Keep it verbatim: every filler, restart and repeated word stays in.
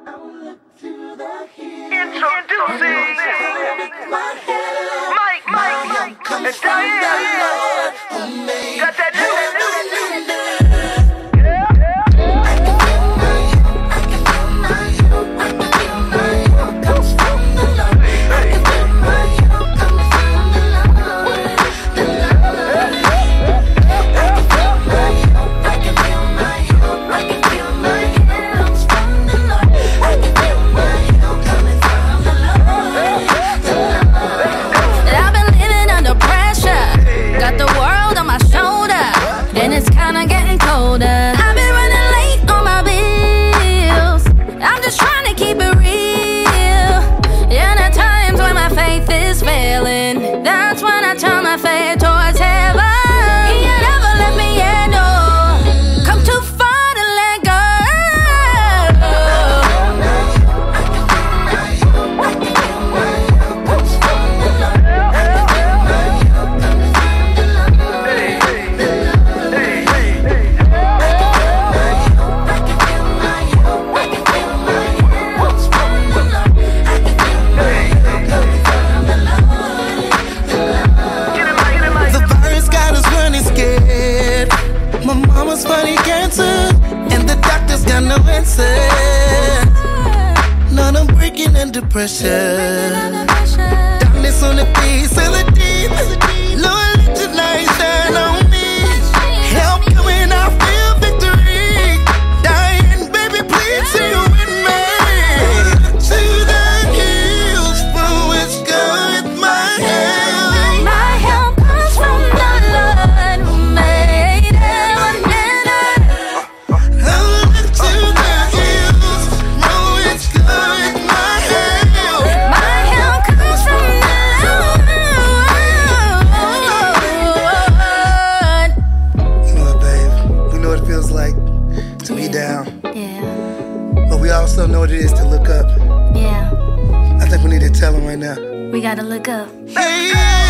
Introducing Mike, Mike, Mike, and Diane. Got that new, pressure. Darkness on the face of the deep. Lord, let your light shine on me. Help coming, I feel victory. Dying, baby, please see you with me. To the hills from which cometh my help. My help comes from the Lord who made heaven and earth. I look to the hills from which cometh my help. Down. Yeah. But we also know what it is to look up. Yeah. I think we need to tell them right now. We gotta look up. Hey.